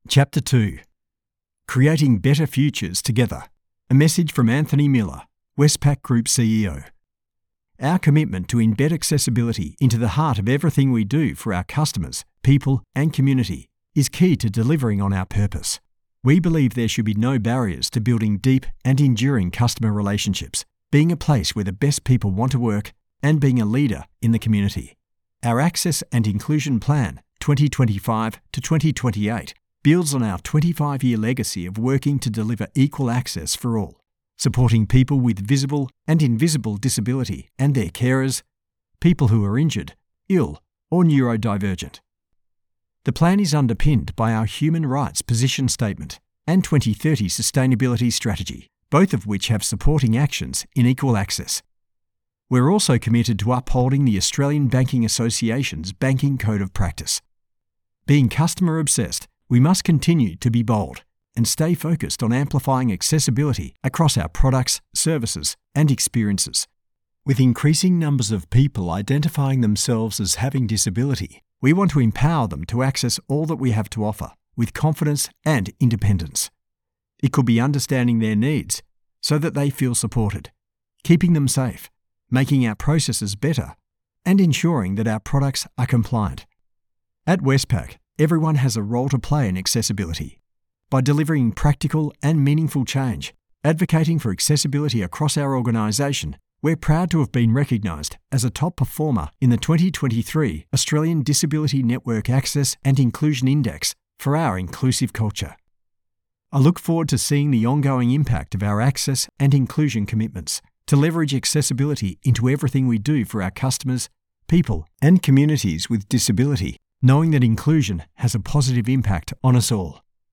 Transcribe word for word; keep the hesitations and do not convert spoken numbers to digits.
Chapter two. Creating Better Futures Together. A message from Anthony Miller, Westpac Group C E O. Our commitment to embed accessibility into the heart of everything we do for our customers, people and community is key to delivering on our purpose. We believe there should be no barriers to building deep and enduring customer relationships, being a place where the best people want to work, and being a leader in the community. Our Access and Inclusion Plan, twenty twenty-five to twenty twenty-eight, builds on our twenty-five-year legacy of working to deliver equal access for all, supporting people with visible and invisible disability and their carers, people who are injured, ill, or neurodivergent. The plan is underpinned by our Human Rights Position Statement and twenty thirty Sustainability Strategy, both of which have supporting actions in equal access. We're also committed to upholding the Australian Banking Association's Banking Code of Practice. Being customer-obsessed, we must continue to be bold and stay focused on amplifying accessibility across our products, services, and experiences. With increasing numbers of people identifying themselves as having disability, we want to empower them to access all that we have to offer with confidence and independence. It could be understanding their needs so that they feel supported, keeping them safe, making our processes better, and ensuring that our products are compliant. At Westpac, everyone has a role to play in accessibility. By delivering practical and meaningful change, advocating for accessibility across our organisation, we're proud to have been recognised as a top performer in the twenty twenty-three Australian Disability Network Access and Inclusion Index for our inclusive culture. I look forward to seeing the ongoing impact of our access and inclusion commitments to leverage accessibility into everything we do for our customers, people, and communities with disability, knowing that inclusion has a positive impact on us all.